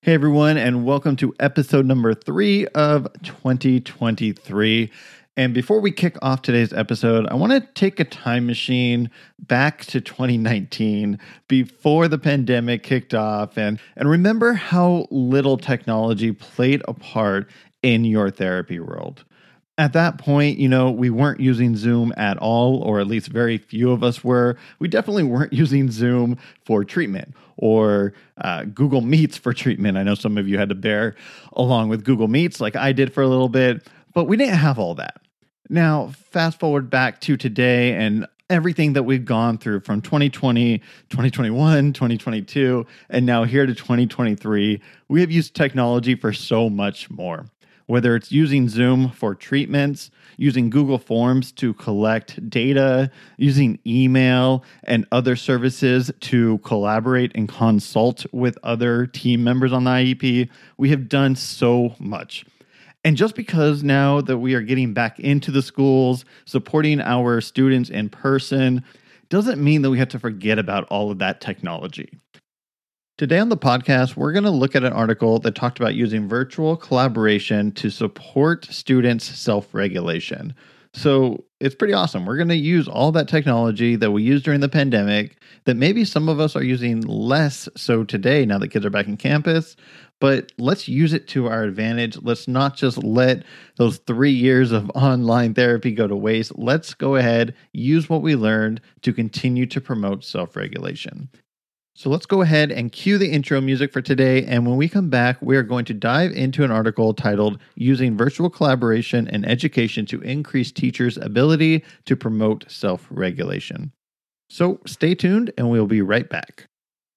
Hey everyone, and welcome to episode number 3 of 2023. And before we kick off today's episode, I want to take a time machine back to 2019, before the pandemic kicked off, and remember how little technology played a part in your therapy world. At that point, we weren't using Zoom at all, or at least very few of us were. We definitely weren't using Zoom for treatment or Google Meets for treatment. I know some of you had to bear along with Google Meets like I did for a little bit, but we didn't have all that. Now, fast forward back to today and everything that we've gone through from 2020, 2021, 2022, and now here to 2023, we have used technology for so much more. Whether it's using Zoom for treatments, using Google Forms to collect data, using email and other services to collaborate and consult with other team members on the IEP, we have done so much. And just because now that we are getting back into the schools, supporting our students in person, doesn't mean that we have to forget about all of that technology. Today on the podcast, we're going to look at an article that talked about using virtual collaboration to support students' self-regulation. So it's pretty awesome. We're going to use all that technology that we used during the pandemic that maybe some of us are using less so today now that kids are back in campus, but let's use it to our advantage. Let's not just let those 3 years of online therapy go to waste. Let's go ahead, use what we learned to continue to promote self-regulation. So let's go ahead and cue the intro music for today. And when we come back, we are going to dive into an article titled Using Virtual Collaboration and Education to Increase Teachers' Ability to Promote Self-Regulation. So stay tuned and we'll be right back.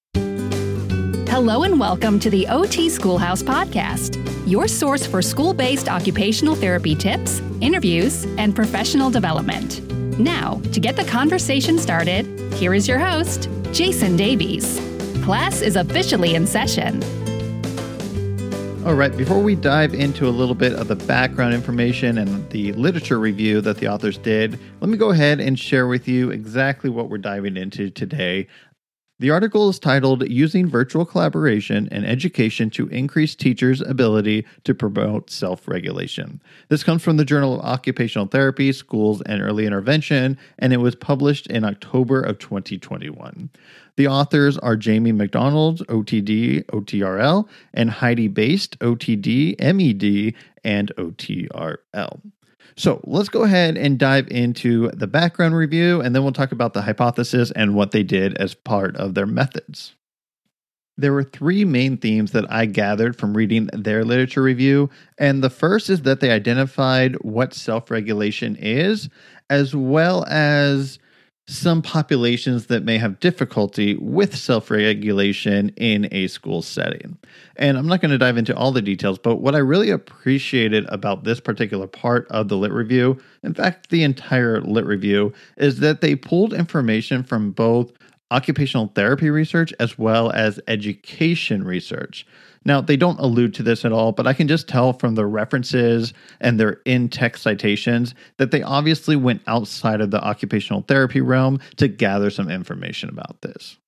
Hello and welcome to the OT Schoolhouse Podcast, your source for school-based occupational therapy tips, interviews, and professional development. Now, to get the conversation started, here is your host, Jason Davies. Class is officially in session. All right, before we dive into a little bit of the background information and the literature review that the authors did, let me go ahead and share with you exactly what we're diving into today. The article is titled Using Virtual Collaboration and Education to Increase Teachers' Ability to Promote Self-Regulation. This comes from the Journal of Occupational Therapy, Schools, and Early Intervention, and it was published in October of 2021. The authors are Jamie McDonald, OTD, OTRL, and Heidi Baste, OTD, MED, and OTRL. So let's go ahead and dive into the background review, and then we'll talk about the hypothesis and what they did as part of their methods. There were 3 main themes that I gathered from reading their literature review, and the first is that they identified what self-regulation is, as well as some populations that may have difficulty with self-regulation in a school setting. And I'm not going to dive into all the details, but what I really appreciated about this particular part of the lit review, in fact, the entire lit review, is that they pulled information from both occupational therapy research as well as education research. Now, they don't allude to this at all, but I can just tell from the references and their in-text citations that they obviously went outside of the occupational therapy realm to gather some information about this.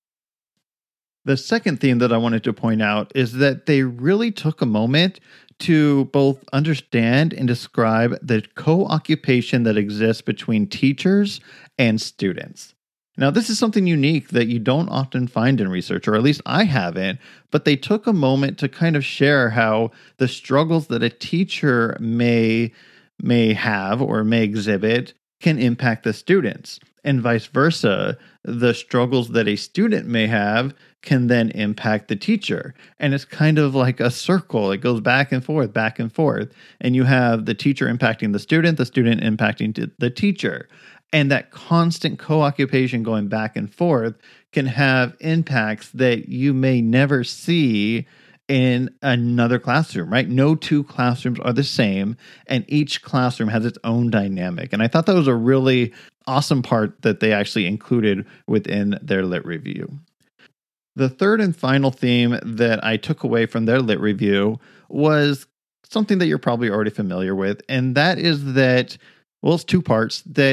The second theme that I wanted to point out is that they really took a moment to both understand and describe the co-occupation that exists between teachers and students. Now, this is something unique that you don't often find in research, or at least I haven't, but they took a moment to kind of share how the struggles that a teacher may have or may exhibit can impact the students, and vice versa. The struggles that a student may have can then impact the teacher. And it's kind of like a circle. It goes back and forth, and you have the teacher impacting the student impacting the teacher. And that constant co-occupation going back and forth can have impacts that you may never see in another classroom, right? No 2 classrooms are the same, and each classroom has its own dynamic. And I thought that was a really awesome part that they actually included within their lit review. The third and final theme that I took away from their lit review was something that you're probably already familiar with, and that is that, well, it's 2 parts, that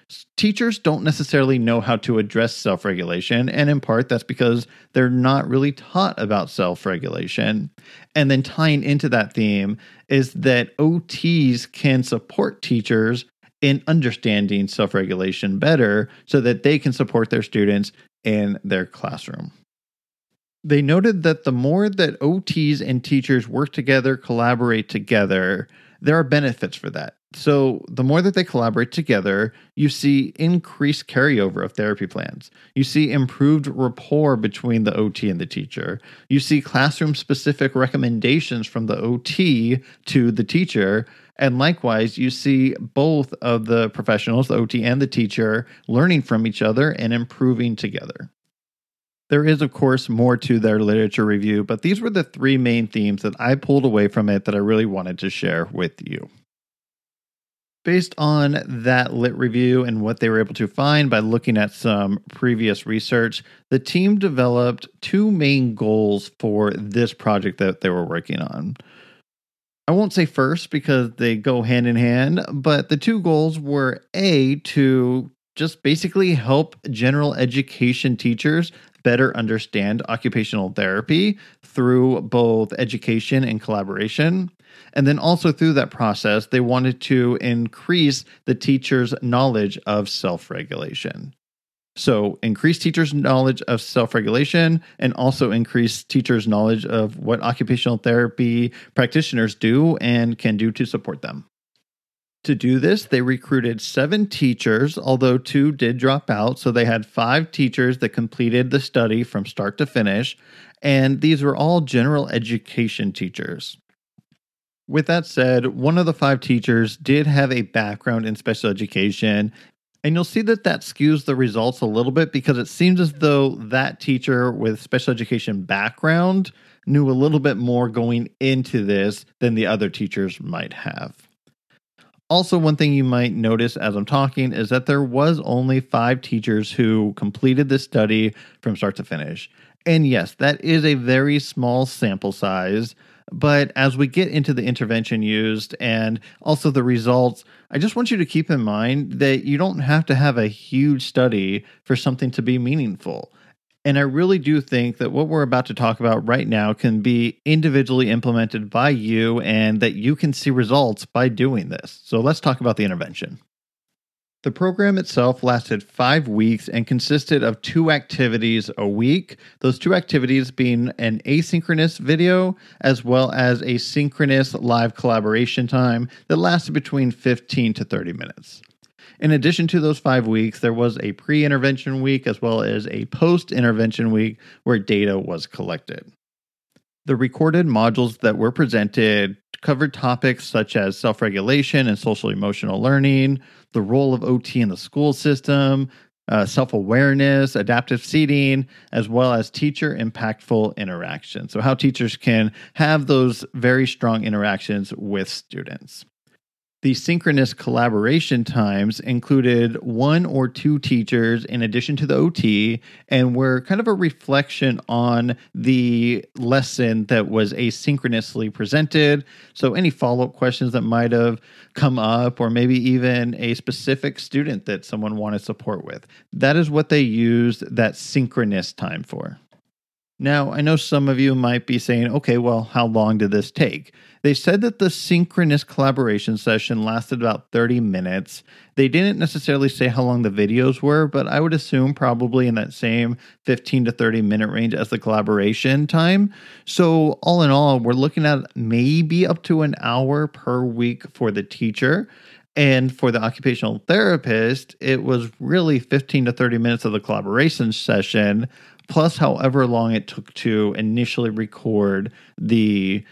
Teachers don't necessarily know how to address self-regulation, and in part that's because they're not really taught about self-regulation. And then tying into that theme is that OTs can support teachers in understanding self-regulation better so that they can support their students in their classroom. They noted that the more that OTs and teachers work together, collaborate together, there are benefits for that. So the more that they collaborate together, you see increased carryover of therapy plans. You see improved rapport between the OT and the teacher. You see classroom-specific recommendations from the OT to the teacher. And likewise, you see both of the professionals, the OT and the teacher, learning from each other and improving together. There is, of course, more to their literature review, but these were the three main themes that I pulled away from it that I really wanted to share with you. Based on that lit review and what they were able to find by looking at some previous research, the team developed two main goals for this project that they were working on. I won't say first because they go hand in hand, but the two goals were A, to just basically help general education teachers better understand occupational therapy through both education and collaboration. And then also through that process, they wanted to increase the teacher's knowledge of self-regulation. So increase teachers' knowledge of self-regulation and also increase teachers' knowledge of what occupational therapy practitioners do and can do to support them. To do this, they recruited 7 teachers, although 2 did drop out. So they had 5 teachers that completed the study from start to finish. And these were all general education teachers. With that said, one of the 5 teachers did have a background in special education. And you'll see that skews the results a little bit because it seems as though that teacher with special education background knew a little bit more going into this than the other teachers might have. Also, one thing you might notice as I'm talking is that there was only 5 teachers who completed this study from start to finish. And yes, that is a very small sample size. But as we get into the intervention used and also the results, I just want you to keep in mind that you don't have to have a huge study for something to be meaningful. And I really do think that what we're about to talk about right now can be individually implemented by you and that you can see results by doing this. So let's talk about the intervention. The program itself lasted 5 weeks and consisted of 2 activities a week. Those 2 activities being an asynchronous video as well as a synchronous live collaboration time that lasted between 15 to 30 minutes. In addition to those 5 weeks, there was a pre-intervention week as well as a post-intervention week where data was collected. The recorded modules that were presented covered topics such as self-regulation and social-emotional learning, the role of OT in the school system, self-awareness, adaptive seating, as well as teacher-impactful interaction. So how teachers can have those very strong interactions with students. The synchronous collaboration times included 1 or 2 teachers in addition to the OT and were kind of a reflection on the lesson that was asynchronously presented. So any follow-up questions that might have come up or maybe even a specific student that someone wanted support with. That is what they used that synchronous time for. Now, I know some of you might be saying, okay, well, how long did this take? They said that the synchronous collaboration session lasted about 30 minutes. They didn't necessarily say how long the videos were, but I would assume probably in that same 15 to 30 minute range as the collaboration time. So all in all, we're looking at maybe up to an hour per week for the teacher. And for the occupational therapist, it was really 15 to 30 minutes of the collaboration session, plus however long it took to initially record the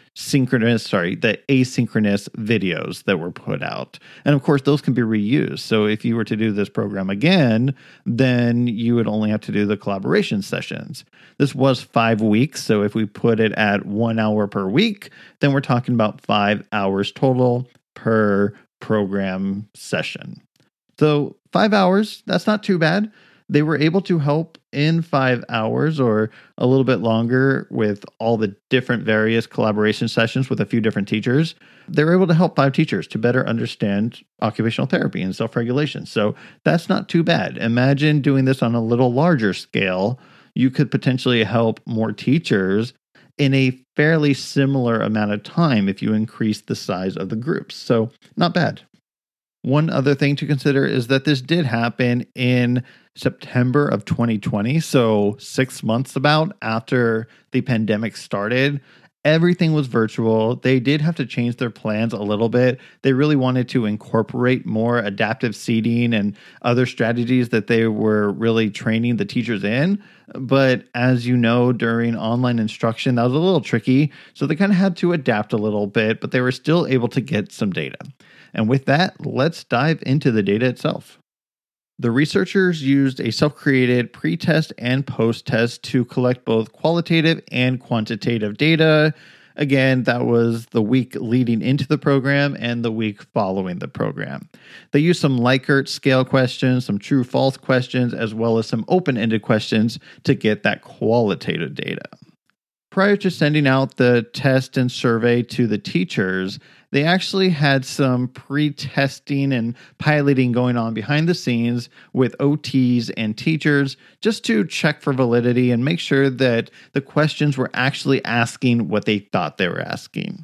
asynchronous videos that were put out. And of course, those can be reused. So if you were to do this program again, then you would only have to do the collaboration sessions. This was 5 weeks. So if we put it at 1 hour per week, then we're talking about 5 hours total per program session. So 5 hours, that's not too bad. They were able to help in 5 hours or a little bit longer with all the different various collaboration sessions with a few different teachers. They were able to help 5 teachers to better understand occupational therapy and self-regulation. So that's not too bad. Imagine doing this on a little larger scale. You could potentially help more teachers in a fairly similar amount of time if you increase the size of the groups. So not bad. One other thing to consider is that this did happen in September of 2020, so 6 months about after the pandemic started. Everything was virtual. They did have to change their plans a little bit. They really wanted to incorporate more adaptive seating and other strategies that they were really training the teachers in. But as you know, during online instruction, that was a little tricky. So they kind of had to adapt a little bit, but they were still able to get some data. And with that, let's dive into the data itself. The researchers used a self-created pre-test and post-test to collect both qualitative and quantitative data. Again, that was the week leading into the program and the week following the program. They used some Likert scale questions, some true-false questions, as well as some open-ended questions to get that qualitative data. Prior to sending out the test and survey to the teachers, they actually had some pre-testing and piloting going on behind the scenes with OTs and teachers just to check for validity and make sure that the questions were actually asking what they thought they were asking.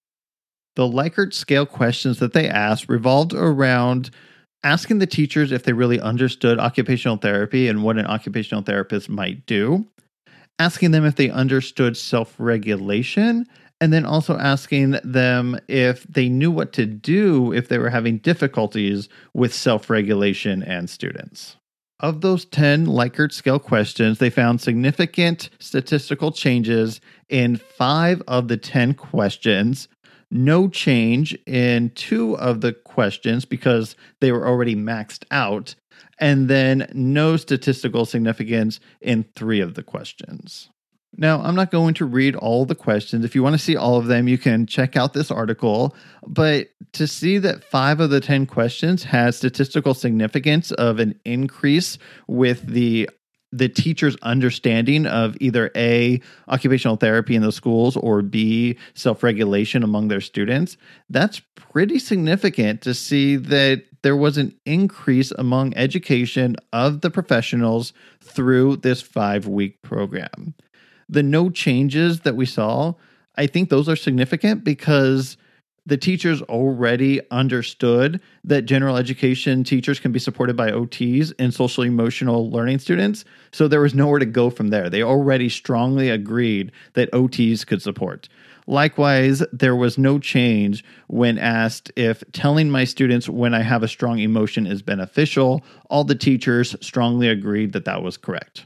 The Likert scale questions that they asked revolved around asking the teachers if they really understood occupational therapy and what an occupational therapist might do, asking them if they understood self-regulation, and then also asking them if they knew what to do if they were having difficulties with self-regulation and students. Of those 10 Likert scale questions, they found significant statistical changes in 5 of the 10 questions, no change in 2 of the questions because they were already maxed out, and then no statistical significance in 3 of the questions. Now, I'm not going to read all the questions. If you want to see all of them, you can check out this article. But to see that 5 of the 10 questions had statistical significance of an increase with the teacher's understanding of either A, occupational therapy in the schools, or B, self-regulation among their students, that's pretty significant to see that there was an increase among education of the professionals through this 5-week program. The no changes that we saw, I think those are significant because the teachers already understood that general education teachers can be supported by OTs and social emotional learning students. So there was nowhere to go from there. They already strongly agreed that OTs could support. Likewise, there was no change when asked if telling my students when I have a strong emotion is beneficial. All the teachers strongly agreed that that was correct.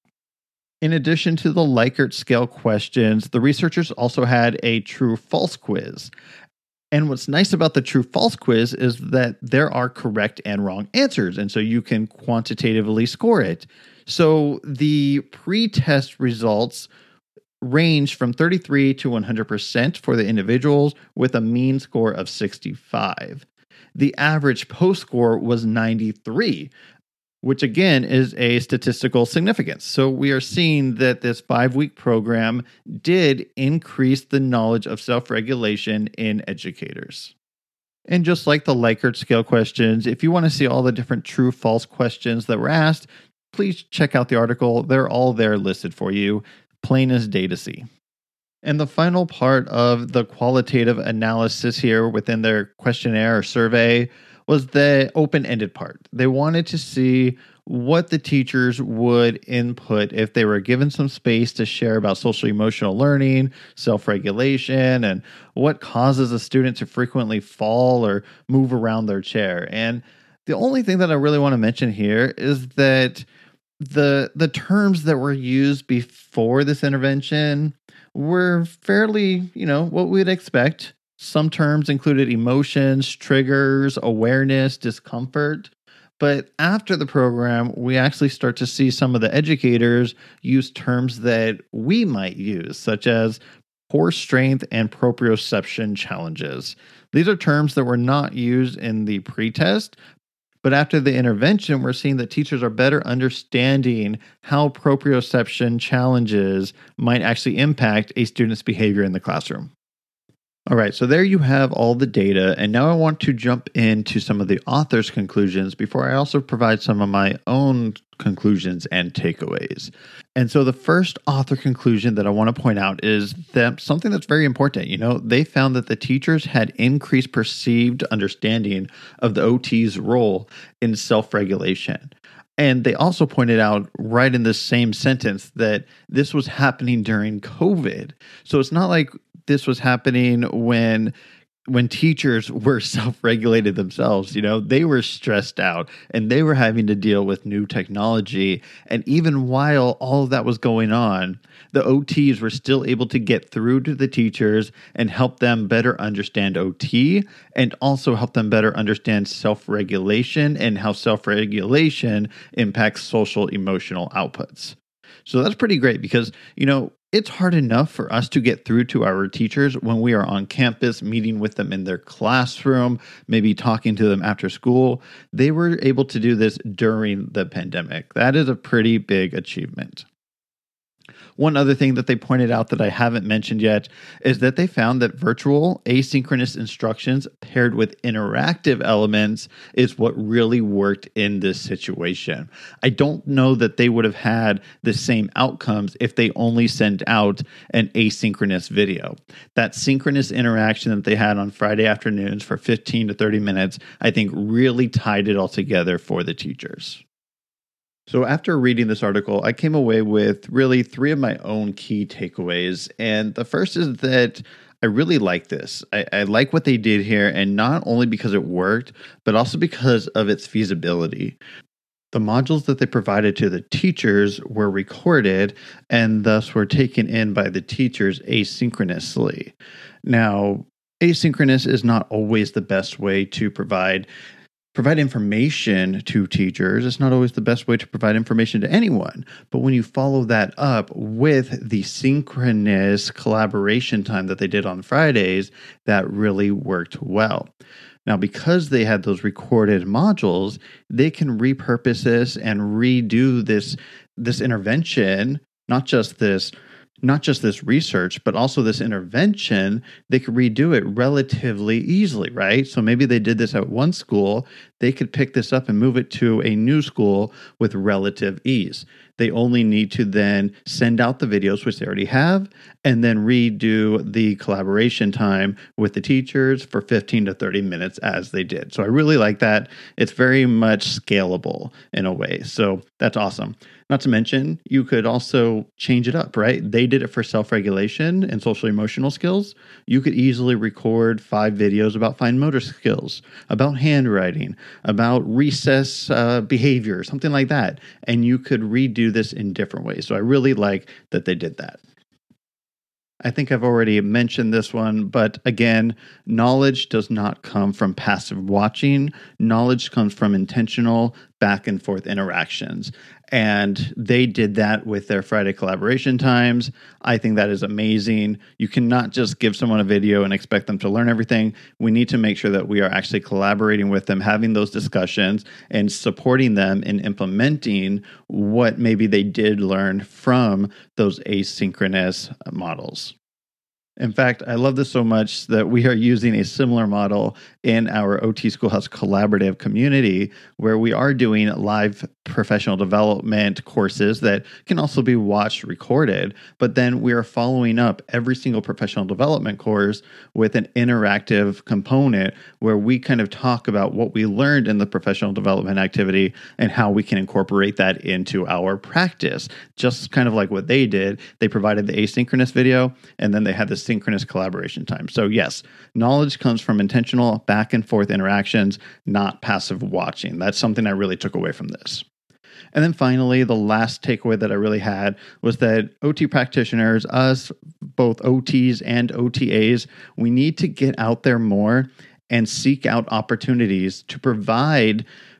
In addition to the Likert scale questions, the researchers also had a true-false quiz. And what's nice about the true-false quiz is that there are correct and wrong answers, and so you can quantitatively score it. So the pre-test results range from 33 to 100% for the individuals with a mean score of 65. The average post score was 93. Which again is a statistical significance. So we are seeing that this 5-week program did increase the knowledge of self-regulation in educators. And just like the Likert scale questions, if you want to see all the different true-false questions that were asked, please check out the article. They're all there listed for you, plain as day to see. And the final part of the qualitative analysis here within their questionnaire or survey was the open-ended part. They wanted to see what the teachers would input if they were given some space to share about social emotional learning, self-regulation, and what causes a student to frequently fall or move around their chair. And the only thing that I really want to mention here is that the terms that were used before this intervention were fairly, what we'd expect. Some terms included emotions, triggers, awareness, discomfort. But after the program, we actually start to see some of the educators use terms that we might use, such as core strength and proprioception challenges. These are terms that were not used in the pretest, But after the intervention, we're seeing that teachers are better understanding how proprioception challenges might actually impact a student's behavior in the classroom. All right, so there you have all the data, and now I want to jump into some of the author's conclusions before I also provide some of my own conclusions and takeaways. And so the first author conclusion that I want to point out is that something that's very important. They found that the teachers had increased perceived understanding of the OT's role in self-regulation. And they also pointed out right in this same sentence that this was happening during COVID. So it's not like this was happening when teachers were self-regulated themselves. They were stressed out and they were having to deal with new technology. And even while all of that was going on, the OTs were still able to get through to the teachers and help them better understand OT and also help them better understand self-regulation and how self-regulation impacts social emotional outputs. So that's pretty great because, it's hard enough for us to get through to our teachers when we are on campus, meeting with them in their classroom, maybe talking to them after school. They were able to do this during the pandemic. That is a pretty big achievement. One other thing that they pointed out that I haven't mentioned yet is that they found that virtual asynchronous instructions paired with interactive elements is what really worked in this situation. I don't know that they would have had the same outcomes if they only sent out an asynchronous video. That synchronous interaction that they had on Friday afternoons for 15 to 30 minutes, I think really tied it all together for the teachers. So after reading this article, I came away with really 3 of my own key takeaways. And the first is that I really like this. I like what they did here, and not only because it worked, but also because of its feasibility. The modules that they provided to the teachers were recorded and thus were taken in by the teachers asynchronously. Now, asynchronous is not always the best way to provide information to teachers. It's not always the best way to provide information to anyone. But when you follow that up with the synchronous collaboration time that they did on Fridays, that really worked well. Now, because they had those recorded modules, they can repurpose this and redo this intervention, not just this research, but also this intervention. They could redo it relatively easily, right? So maybe they did this at one school. They could pick this up and move it to a new school with relative ease. They only need to then send out the videos, which they already have, and then redo the collaboration time with the teachers for 15 to 30 minutes as they did. So I really like that. It's very much scalable in a way. So that's awesome. Not to mention, you could also change it up, right? They did it for self-regulation and social emotional skills. You could easily record 5 videos about fine motor skills, about handwriting, about recess behavior, something like that. And you could redo this in different ways. So I really like that they did that. I think I've already mentioned this one, but again, knowledge does not come from passive watching. Knowledge comes from intentional back and forth interactions. And they did that with their Friday collaboration times. I think that is amazing. You cannot just give someone a video and expect them to learn everything. We need to make sure that we are actually collaborating with them, having those discussions, and supporting them in implementing what maybe they did learn from those asynchronous models. In fact, I love this so much that we are using a similar model in our OT Schoolhouse collaborative community, where we are doing live professional development courses that can also be watched, recorded, but then we are following up every single professional development course with an interactive component where we kind of talk about what we learned in the professional development activity and how we can incorporate that into our practice. Just kind of like what they did. They provided the asynchronous video, and then they had the synchronous collaboration time. So yes, knowledge comes from intentional back and forth interactions, not passive watching. That's something I really took away from this. And then finally, the last takeaway that I really had was that OT practitioners, us, both OTs and OTAs, we need to get out there more and seek out opportunities to provide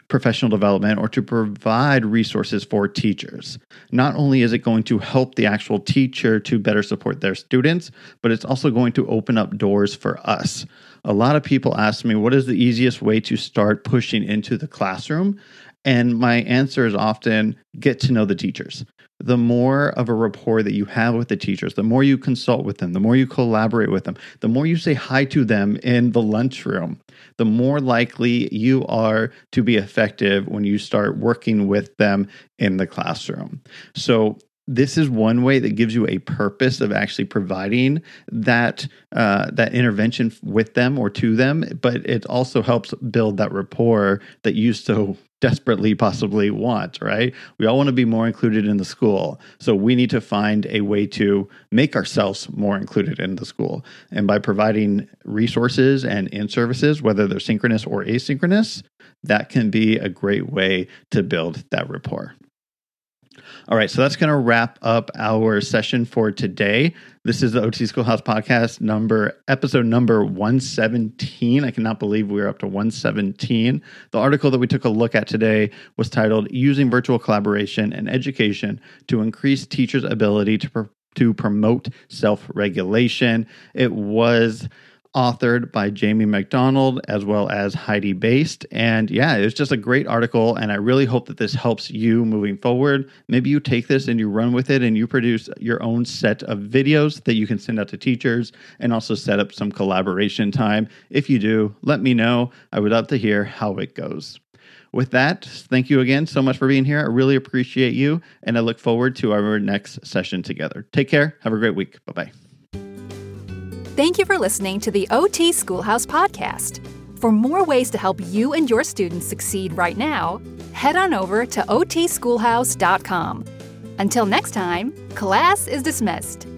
professional development or to provide resources for teachers. Not only is it going to help the actual teacher to better support their students, but it's also going to open up doors for us. A lot of people ask me, what is the easiest way to start pushing into the classroom? And my answer is often get to know the teachers. The more of a rapport that you have with the teachers, the more you consult with them, the more you collaborate with them, the more you say hi to them in the lunchroom, the more likely you are to be effective when you start working with them in the classroom. So this is one way that gives you a purpose of actually providing that intervention with them or to them, but it also helps build that rapport that you so desperately possibly want, right? We all want to be more included in the school. So we need to find a way to make ourselves more included in the school. And by providing resources and in-services, whether they're synchronous or asynchronous, that can be a great way to build that rapport. All right, so that's going to wrap up our session for today. This is the OT Schoolhouse Podcast episode number 117. I cannot believe we're up to 117. The article that we took a look at today was titled Using Virtual Collaboration and Education to Increase Teachers' Ability to Promote Self-Regulation. It was authored by Jamie McDonald as well as Heidi Baste. And yeah, it was just a great article. And I really hope that this helps you moving forward. Maybe you take this and you run with it and you produce your own set of videos that you can send out to teachers and also set up some collaboration time. If you do, let me know. I would love to hear how it goes. With that, thank you again so much for being here. I really appreciate you. And I look forward to our next session together. Take care. Have a great week. Bye-bye. Thank you for listening to the OT Schoolhouse Podcast. For more ways to help you and your students succeed right now, head on over to otschoolhouse.com. Until next time, class is dismissed.